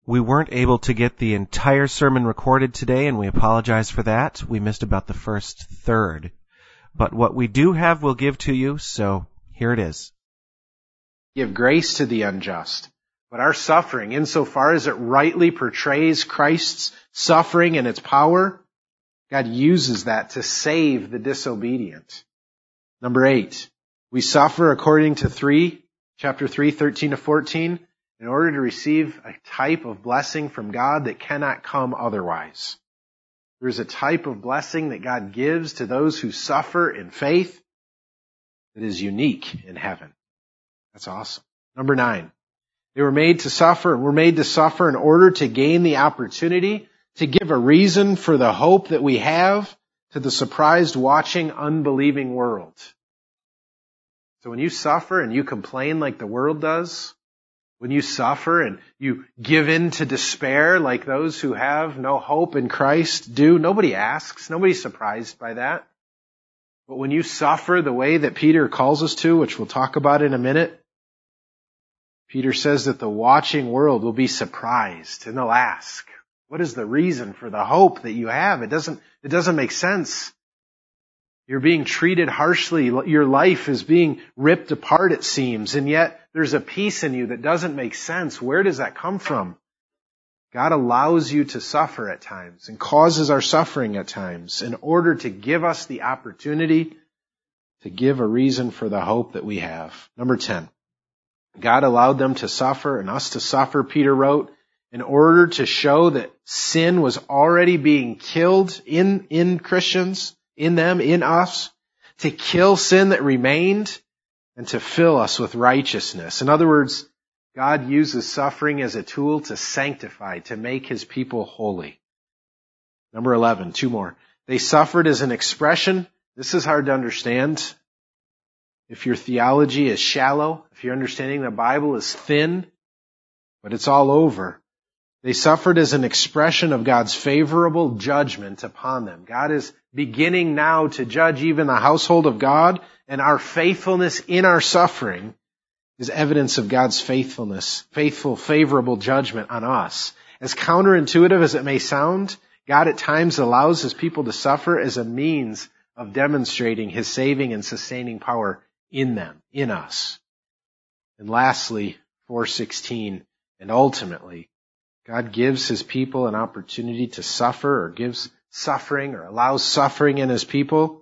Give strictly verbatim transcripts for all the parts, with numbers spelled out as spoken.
We weren't able to get the entire sermon recorded today, and we apologize for that. We missed about the first third. But what we do have we'll give to you, so here it is. Give grace to the unjust. But our suffering, insofar as it rightly portrays Christ's suffering and its power, God uses that to save the disobedient. Number eight, we suffer according to three, chapter three, thirteen to fourteen, in order to receive a type of blessing from God that cannot come otherwise. There's a type of blessing that God gives to those who suffer in faith that is unique in heaven. That's awesome. Number nine, they were made to suffer, and were made to suffer in order to gain the opportunity to give a reason for the hope that we have to the surprised, watching, unbelieving world. So when you suffer and you complain like the world does, when you suffer and you give in to despair like those who have no hope in Christ do, nobody asks, nobody's surprised by that. But when you suffer the way that Peter calls us to, which we'll talk about in a minute, Peter says that the watching world will be surprised and they'll ask, what is the reason for the hope that you have? It doesn't, it doesn't make sense. You're being treated harshly. Your life is being ripped apart, it seems, and yet there's a peace in you that doesn't make sense. Where does that come from? God allows you to suffer at times and causes our suffering at times in order to give us the opportunity to give a reason for the hope that we have. Number ten. God allowed them to suffer and us to suffer, Peter wrote, in order to show that sin was already being killed in, in Christians, in them, in us, to kill sin that remained and to fill us with righteousness. In other words, God uses suffering as a tool to sanctify, to make His people holy. Number eleven, two more. They suffered as an expression. This is hard to understand. If your theology is shallow, if your understanding of the Bible is thin, but it's all over. They suffered as an expression of God's favorable judgment upon them. God is beginning now to judge even the household of God, and our faithfulness in our suffering is evidence of God's faithfulness, faithful, favorable judgment on us. As counterintuitive as it may sound, God at times allows His people to suffer as a means of demonstrating His saving and sustaining power in them, in us. And lastly, four sixteen, and ultimately, God gives His people an opportunity to suffer, or gives suffering, or allows suffering in His people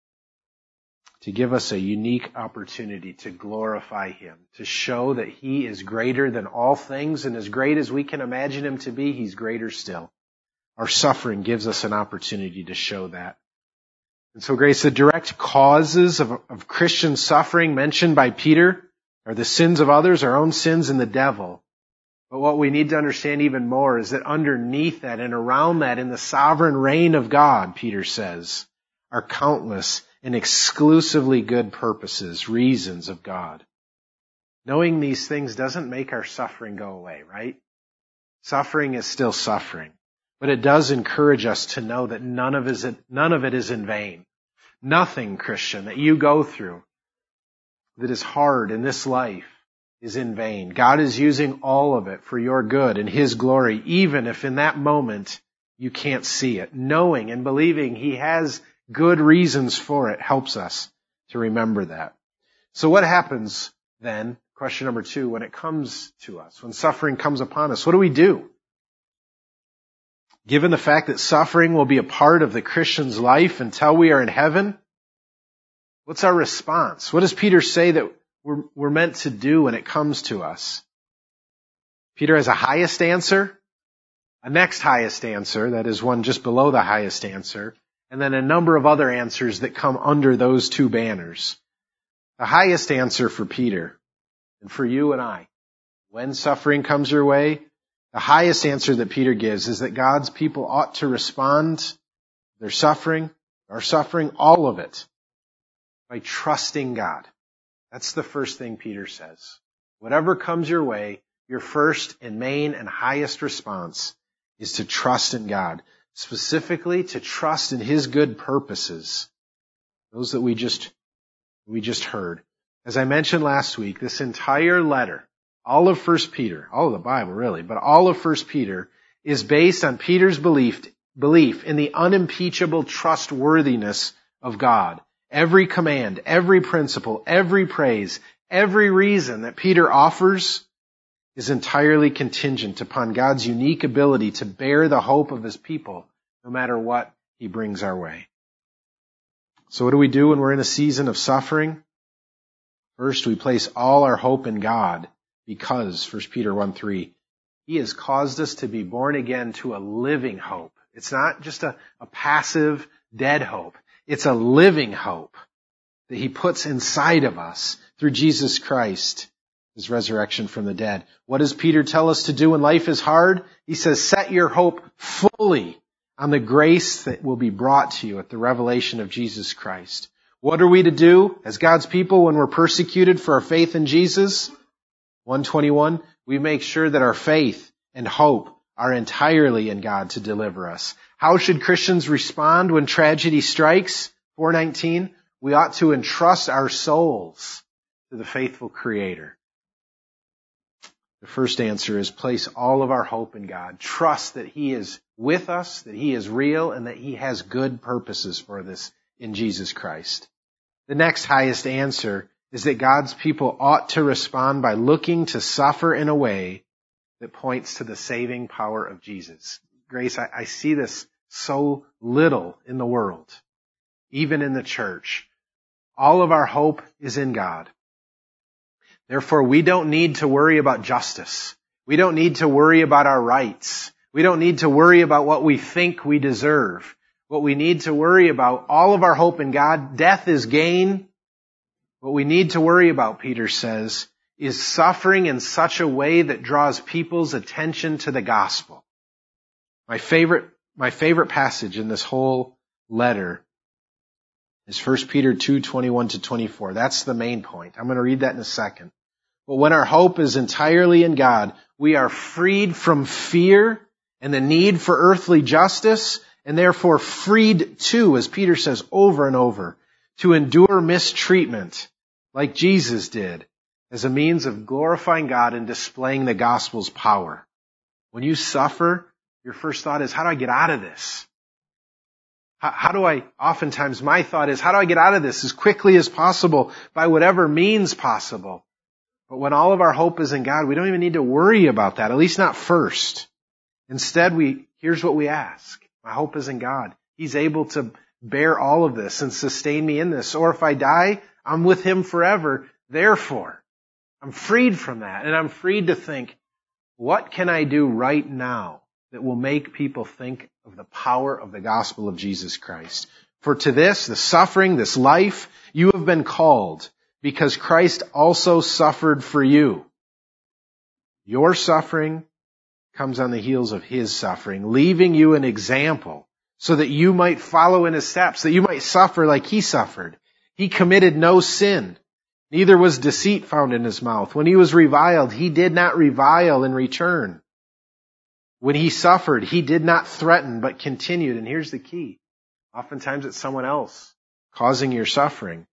to give us a unique opportunity to glorify Him, to show that He is greater than all things, and as great as we can imagine Him to be, He's greater still. Our suffering gives us an opportunity to show that. And so, Grace, the direct causes of, of Christian suffering mentioned by Peter are the sins of others, our own sins, and the devil. But what we need to understand even more is that underneath that and around that, in the sovereign reign of God, Peter says, are countless and exclusively good purposes, reasons of God. Knowing these things doesn't make our suffering go away, right? Suffering is still suffering. But it does encourage us to know that none of, is, none of it is in vain. Nothing, Christian, that you go through that is hard in this life is in vain. God is using all of it for your good and His glory, even if in that moment you can't see it. Knowing and believing He has good reasons for it helps us to remember that. So what happens then, question number two, when it comes to us, when suffering comes upon us, what do we do? Given the fact that suffering will be a part of the Christian's life until we are in heaven, what's our response? What does Peter say that we're, we're meant to do when it comes to us? Peter has a highest answer, a next highest answer, that is one just below the highest answer, and then a number of other answers that come under those two banners. The highest answer for Peter and for you and I, when suffering comes your way, the highest answer that Peter gives is that God's people ought to respond to their suffering, our suffering, all of it, by trusting God. That's the first thing Peter says. Whatever comes your way, your first and main and highest response is to trust in God, specifically to trust in His good purposes, those that we just, we just heard. As I mentioned last week, this entire letter, All of First Peter, all of the Bible really, but all of First Peter is based on Peter's belief, belief in the unimpeachable trustworthiness of God. Every command, every principle, every praise, every reason that Peter offers is entirely contingent upon God's unique ability to bear the hope of his people, no matter what he brings our way. So what do we do when we're in a season of suffering? First, we place all our hope in God because, First Peter one three, he has caused us to be born again to a living hope. It's not just a, a passive, dead hope. It's a living hope that he puts inside of us through Jesus Christ, his resurrection from the dead. What does Peter tell us to do when life is hard? He says, set your hope fully on the grace that will be brought to you at the revelation of Jesus Christ. What are we to do as God's people when we're persecuted for our faith in Jesus? one twenty-one, we make sure that our faith and hope are entirely in God to deliver us. How should Christians respond when tragedy strikes? four nineteen, we ought to entrust our souls to the faithful Creator. The first answer is place all of our hope in God. Trust that He is with us, that He is real, and that He has good purposes for this in Jesus Christ. The next highest answer is that God's people ought to respond by looking to suffer in a way that points to the saving power of Jesus. Grace, I, I see this so little in the world, even in the church. All of our hope is in God. Therefore, we don't need to worry about justice. We don't need to worry about our rights. We don't need to worry about what we think we deserve. What we need to worry about, all of our hope in God, death is gain. What we need to worry about, Peter says, is suffering in such a way that draws people's attention to the gospel. My favorite, my favorite passage in this whole letter is First Peter two twenty-one to twenty-four. That's the main point. I'm going to read that in a second. But when our hope is entirely in God, we are freed from fear and the need for earthly justice, and therefore freed too, as Peter says over and over, to endure mistreatment like Jesus did as a means of glorifying God and displaying the gospel's power. When you suffer, your first thought is, how do I get out of this? How, how do I, oftentimes my thought is, how do I get out of this as quickly as possible by whatever means possible? But when all of our hope is in God, we don't even need to worry about that, at least not first. Instead, we, here's what we ask. My hope is in God. He's able to bear all of this and sustain me in this. Or if I die, I'm with Him forever. Therefore, I'm freed from that. And I'm freed to think, what can I do right now that will make people think of the power of the gospel of Jesus Christ? For to this, the suffering, this life, you have been called because Christ also suffered for you. Your suffering comes on the heels of His suffering, leaving you an example so that you might follow in His steps, that you might suffer like He suffered. He committed no sin. Neither was deceit found in His mouth. When He was reviled, He did not revile in return. When He suffered, He did not threaten, but continued. And here's the key. Oftentimes it's someone else causing your suffering.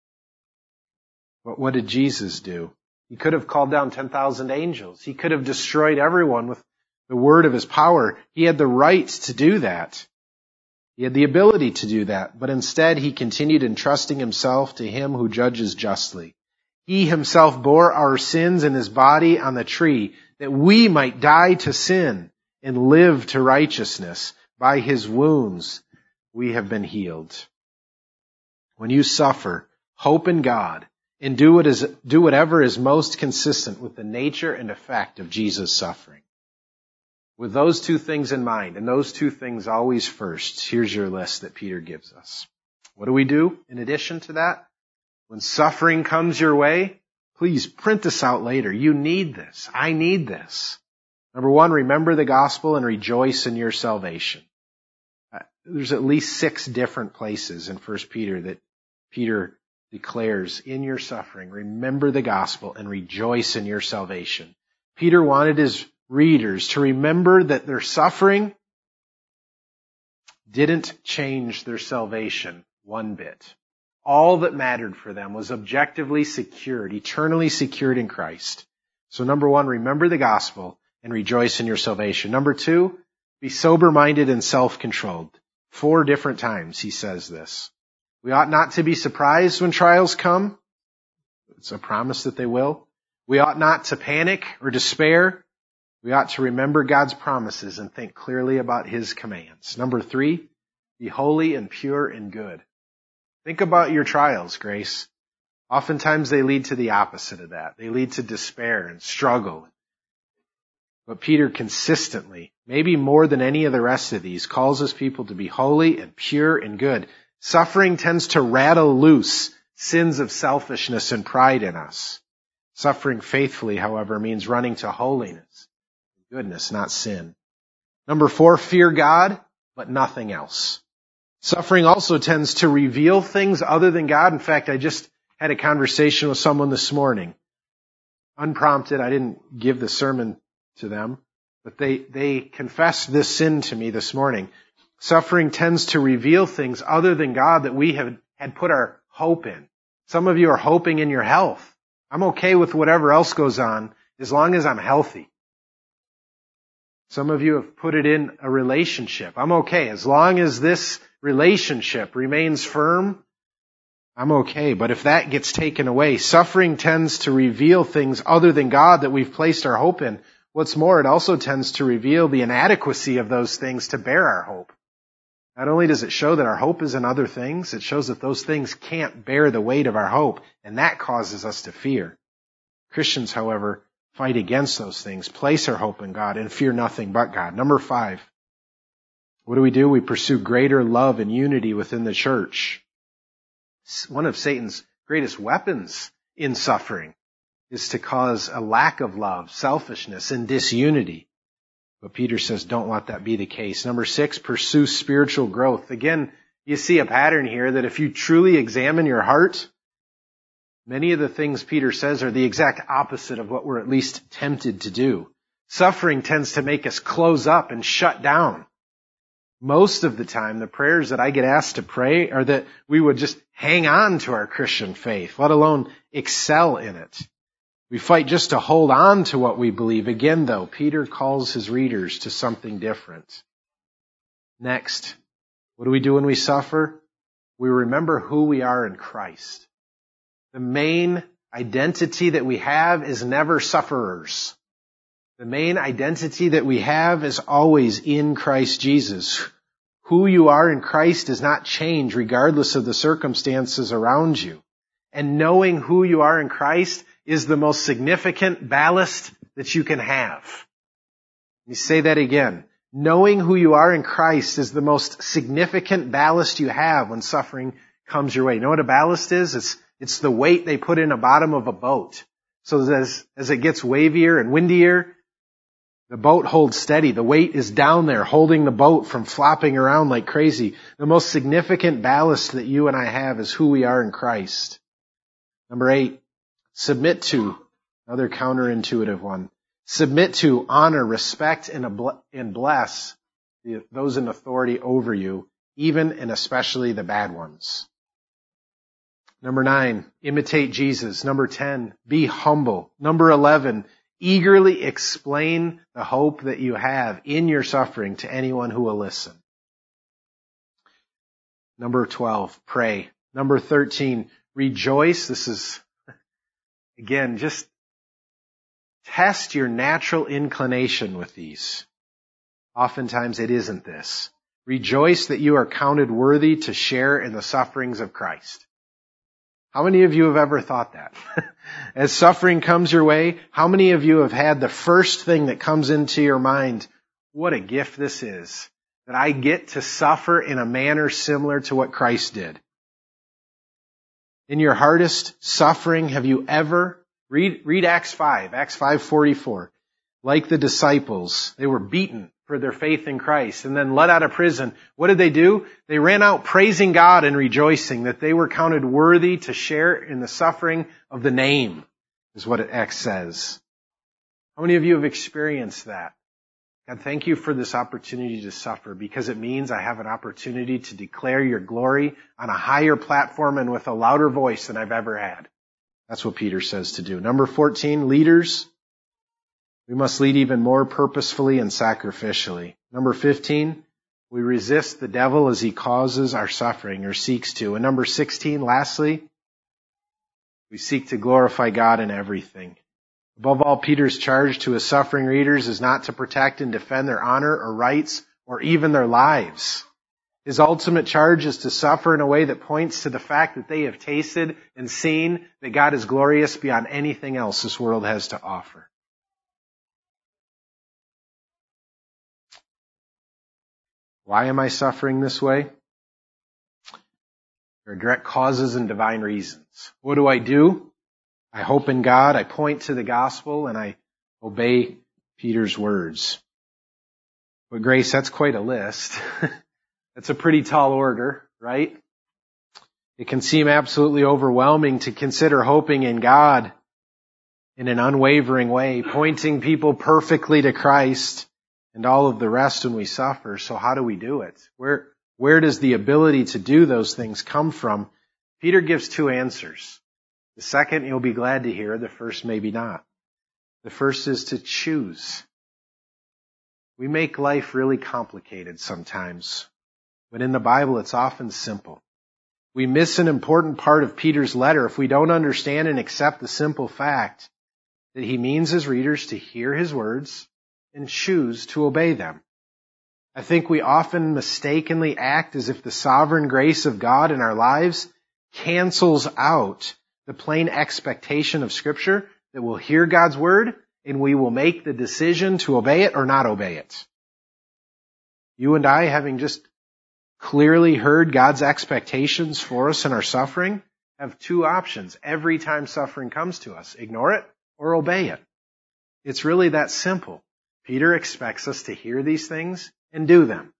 But what did Jesus do? He could have called down ten thousand angels. He could have destroyed everyone with the word of His power. He had the right to do that. He had the ability to do that. But instead, He continued entrusting Himself to Him who judges justly. He Himself bore our sins in His body on the tree, that we might die to sin and live to righteousness. By His wounds, we have been healed. When you suffer, hope in God, and do what is, do whatever is most consistent with the nature and effect of Jesus' suffering. With those two things in mind, and those two things always first, here's your list that Peter gives us. What do we do in addition to that? When suffering comes your way, please print this out later. You need this. I need this. Number one, remember the gospel and rejoice in your salvation. There's at least six different places in First Peter that Peter declares, in your suffering, remember the gospel and rejoice in your salvation. Peter wanted his readers to remember that their suffering didn't change their salvation one bit. All that mattered for them was objectively secured, eternally secured in Christ. So number one, remember the gospel and rejoice in your salvation. Number two, be sober-minded and self-controlled. Four different times he says this. We ought not to be surprised when trials come. It's a promise that they will. We ought not to panic or despair. We ought to remember God's promises and think clearly about his commands. Number three, be holy and pure and good. Think about your trials, Grace. Oftentimes they lead to the opposite of that. They lead to despair and struggle. But Peter consistently, maybe more than any of the rest of these, calls his people to be holy and pure and good. Suffering tends to rattle loose sins of selfishness and pride in us. Suffering faithfully, however, means running to holiness, goodness, not sin. Number four, fear God, but nothing else. Suffering also tends to reveal things other than God. In fact, I just had a conversation with someone this morning. Unprompted, I didn't give the sermon to them, but they, they confessed this sin to me this morning. Suffering tends to reveal things other than God that we have had put our hope in. Some of you are hoping in your health. I'm okay with whatever else goes on as long as I'm healthy. Some of you have put it in a relationship. I'm okay. As long as this relationship remains firm, I'm okay. But if that gets taken away, suffering tends to reveal things other than God that we've placed our hope in. What's more, it also tends to reveal the inadequacy of those things to bear our hope. Not only does it show that our hope is in other things, it shows that those things can't bear the weight of our hope, and that causes us to fear. Christians, however, fight against those things, place our hope in God, and fear nothing but God. Number five, what do we do? We pursue greater love and unity within the church. One of Satan's greatest weapons in suffering is to cause a lack of love, selfishness, and disunity. But Peter says, don't let that be the case. Number six, pursue spiritual growth. Again, you see a pattern here that if you truly examine your heart, many of the things Peter says are the exact opposite of what we're at least tempted to do. Suffering tends to make us close up and shut down. Most of the time, the prayers that I get asked to pray are that we would just hang on to our Christian faith, let alone excel in it. We fight just to hold on to what we believe. Again, though, Peter calls his readers to something different. Next, what do we do when we suffer? We remember who we are in Christ. The main identity that we have is never sufferers. The main identity that we have is always in Christ Jesus. Who you are in Christ does not change regardless of the circumstances around you. And knowing who you are in Christ is the most significant ballast that you can have. Let me say that again. Knowing who you are in Christ is the most significant ballast you have when suffering comes your way. You know what a ballast is? It's, it's the weight they put in the bottom of a boat. So that as, as it gets wavier and windier, the boat holds steady. The weight is down there holding the boat from flopping around like crazy. The most significant ballast that you and I have is who we are in Christ. Number eight, submit to, another counterintuitive one. Submit to, honor, respect, and bless those in authority over you, even and especially the bad ones. Number nine, imitate Jesus. Number ten, be humble. Number eleven, eagerly explain the hope that you have in your suffering to anyone who will listen. Number twelve, pray. Number thirteen, rejoice. This is, again, just test your natural inclination with these. Oftentimes it isn't this. Rejoice that you are counted worthy to share in the sufferings of Christ. How many of you have ever thought that? As suffering comes your way, how many of you have had the first thing that comes into your mind, what a gift this is, that I get to suffer in a manner similar to what Christ did? In your hardest suffering, have you ever, read, read Acts five, Acts five forty-four. Like the disciples, they were beaten for their faith in Christ and then let out of prison. What did they do? They ran out praising God and rejoicing that they were counted worthy to share in the suffering of the name, is what Acts says. How many of you have experienced that? God, thank you for this opportunity to suffer because it means I have an opportunity to declare your glory on a higher platform and with a louder voice than I've ever had. That's what Peter says to do. Number fourteen, leaders, We must lead even more purposefully and sacrificially. Number fifteen, we resist the devil as he causes our suffering or seeks to. And number sixteen, lastly, we seek to glorify God in everything. Above all, Peter's charge to his suffering readers is not to protect and defend their honor or rights or even their lives. His ultimate charge is to suffer in a way that points to the fact that they have tasted and seen that God is glorious beyond anything else this world has to offer. Why am I suffering this way? There are direct causes and divine reasons. What do I do? I hope in God, I point to the gospel, and I obey Peter's words. But Grace, that's quite a list. That's a pretty tall order, right? It can seem absolutely overwhelming to consider hoping in God in an unwavering way, pointing people perfectly to Christ and all of the rest when we suffer. So how do we do it? Where, where does the ability to do those things come from? Peter gives two answers. The second you'll be glad to hear, the first maybe not. The first is to choose. We make life really complicated sometimes, but in the Bible it's often simple. We miss an important part of Peter's letter if we don't understand and accept the simple fact that he means his readers to hear his words and choose to obey them. I think we often mistakenly act as if the sovereign grace of God in our lives cancels out the plain expectation of Scripture that we'll hear God's word and we will make the decision to obey it or not obey it. You and I, having just clearly heard God's expectations for us in our suffering, have two options every time suffering comes to us. Ignore it or obey it. It's really that simple. Peter expects us to hear these things and do them.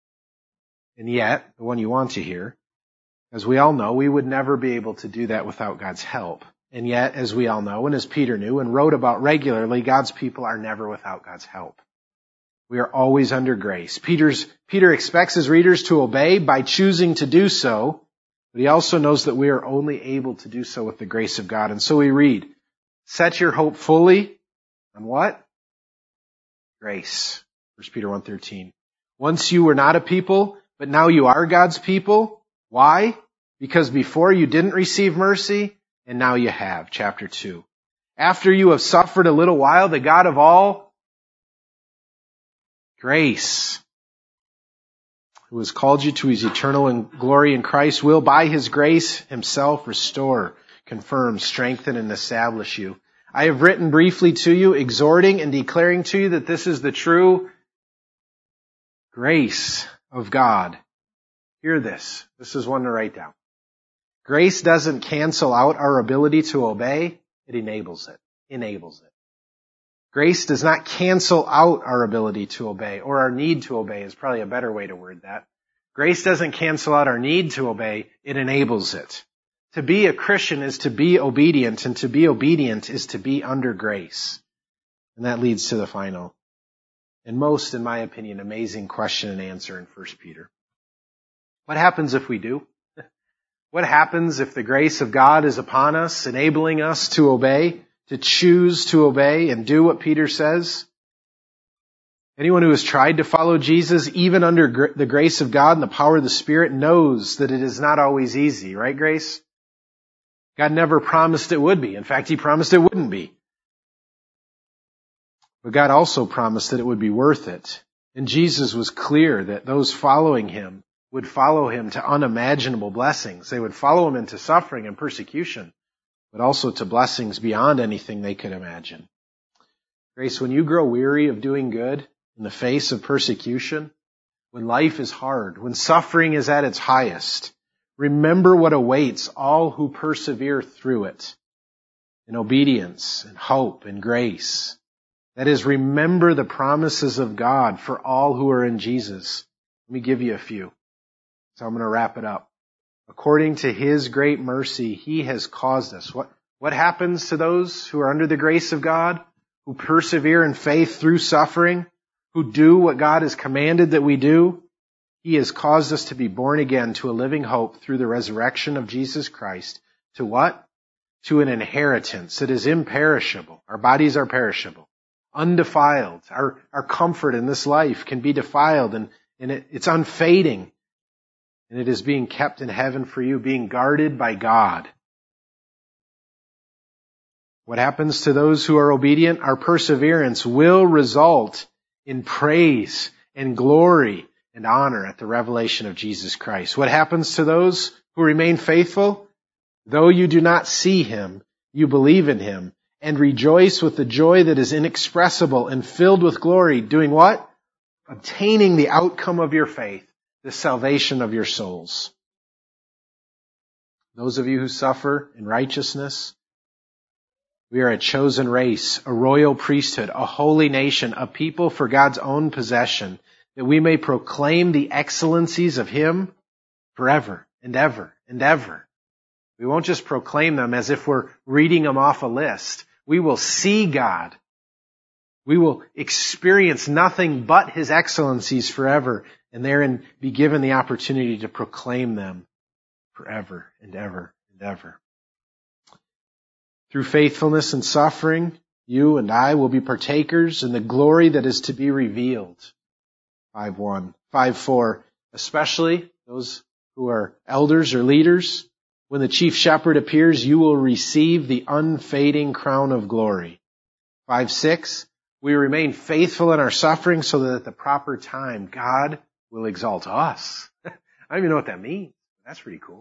And yet, the one you want to hear, as we all know, we would never be able to do that without God's help. And yet, as we all know, and as Peter knew and wrote about regularly, God's people are never without God's help. We are always under grace. Peter's, Peter expects his readers to obey by choosing to do so, but he also knows that we are only able to do so with the grace of God. And so we read, set your hope fully on what? Grace. First Peter one thirteen. Once you were not a people, but now you are God's people. Why? Because before you didn't receive mercy, and now you have. Chapter two. After you have suffered a little while, the God of all grace, who has called you to his eternal glory in Christ, will by his grace himself restore, confirm, strengthen, and establish you. I have written briefly to you, exhorting and declaring to you that this is the true grace of God. Hear this. This is one to write down. Grace doesn't cancel out our ability to obey. It enables it. Enables it. Grace does not cancel out our ability to obey, or our need to obey is probably a better way to word that. Grace doesn't cancel out our need to obey. It enables it. To be a Christian is to be obedient, and to be obedient is to be under grace. And that leads to the final, and most, in my opinion, amazing question and answer in First Peter. What happens if we do? What happens if the grace of God is upon us, enabling us to obey, to choose to obey and do what Peter says? Anyone who has tried to follow Jesus, even under gr- the grace of God and the power of the Spirit, knows that it is not always easy, right, Grace? God never promised it would be. In fact, he promised it wouldn't be. But God also promised that it would be worth it. And Jesus was clear that those following him would follow him to unimaginable blessings. They would follow him into suffering and persecution, but also to blessings beyond anything they could imagine. Grace, when you grow weary of doing good in the face of persecution, when life is hard, when suffering is at its highest, remember what awaits all who persevere through it in obedience and hope and grace. That is, remember the promises of God for all who are in Jesus. Let me give you a few. So I'm going to wrap it up. According to his great mercy, he has caused us. What, what happens to those who are under the grace of God, who persevere in faith through suffering, who do what God has commanded that we do? He has caused us to be born again to a living hope through the resurrection of Jesus Christ. To what? To an inheritance that is imperishable. Our bodies are perishable. undefiled. Our, our comfort in this life can be defiled, and, and it, it's unfading. And it is being kept in heaven for you, being guarded by God. What happens to those who are obedient? Our perseverance will result in praise and glory and honor at the revelation of Jesus Christ. What happens to those who remain faithful? Though you do not see Him, you believe in Him and rejoice with the joy that is inexpressible and filled with glory. Doing what? Obtaining the outcome of your faith, the salvation of your souls. Those of you who suffer in righteousness, we are a chosen race, a royal priesthood, a holy nation, a people for God's own possession, that we may proclaim the excellencies of Him forever and ever and ever. We won't just proclaim them as if we're reading them off a list. We will see God. We will experience nothing but His excellencies forever, and therein be given the opportunity to proclaim them forever and ever and ever. Through faithfulness and suffering, you and I will be partakers in the glory that is to be revealed. five one. five four. Especially those who are elders or leaders, when the chief shepherd appears, you will receive the unfading crown of glory. five six. We remain faithful in our suffering so that at the proper time, God will exalt us. I don't even know what that means. That's pretty cool.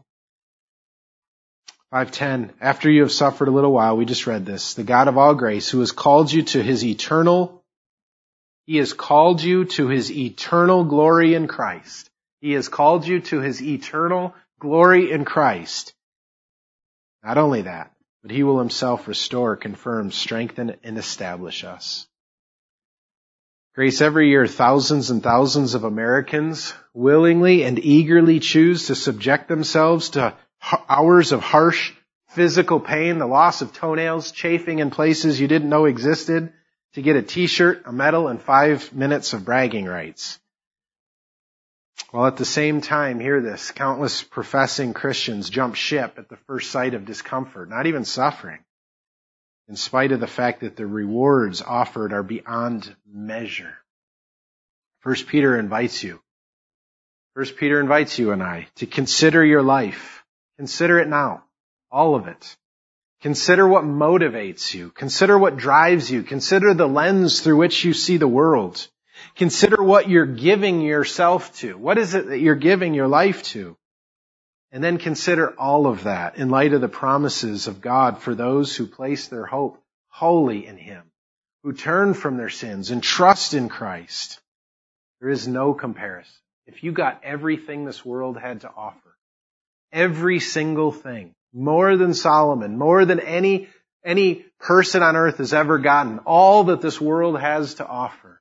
five ten. After you have suffered a little while, we just read this. The God of all grace, who has called you to His eternal, He has called you to His eternal glory in Christ. He has called you to His eternal glory in Christ. Not only that, but He will Himself restore, confirm, strengthen, and establish us. Grace, every year thousands and thousands of Americans willingly and eagerly choose to subject themselves to hours of harsh physical pain, the loss of toenails, chafing in places you didn't know existed, to get a t-shirt, a medal, and five minutes of bragging rights. While at the same time, hear this, countless professing Christians jump ship at the first sight of discomfort, not even suffering, in spite of the fact that the rewards offered are beyond measure. First Peter invites you. First Peter invites you and I to consider your life. Consider it now. All of it. Consider what motivates you. Consider what drives you. Consider the lens through which you see the world. Consider what you're giving yourself to. What is it that you're giving your life to? And then consider all of that in light of the promises of God for those who place their hope wholly in Him, who turn from their sins and trust in Christ. There is no comparison. If you got everything this world had to offer, every single thing, more than Solomon, more than any, any person on earth has ever gotten, all that this world has to offer,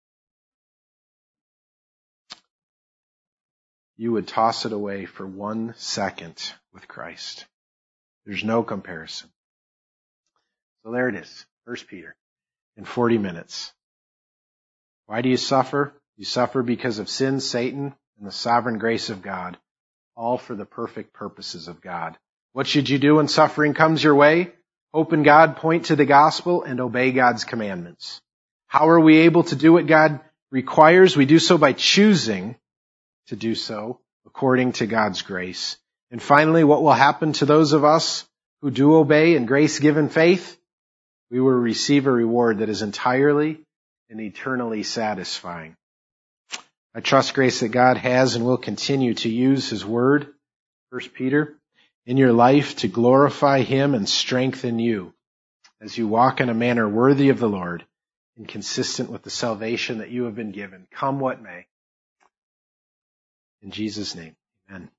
you would toss it away for one second with Christ. There's no comparison. So there it is, First Peter, in forty minutes. Why do you suffer? You suffer because of sin, Satan, and the sovereign grace of God, all for the perfect purposes of God. What should you do when suffering comes your way? Hope in God, point to the gospel, and obey God's commandments. How are we able to do what God requires? We do so by choosing to do so according to God's grace. And finally, what will happen to those of us who do obey in grace-given faith? We will receive a reward that is entirely and eternally satisfying. I trust, Grace, that God has and will continue to use His word, First Peter, in your life to glorify Him and strengthen you as you walk in a manner worthy of the Lord and consistent with the salvation that you have been given, come what may. In Jesus' name, amen.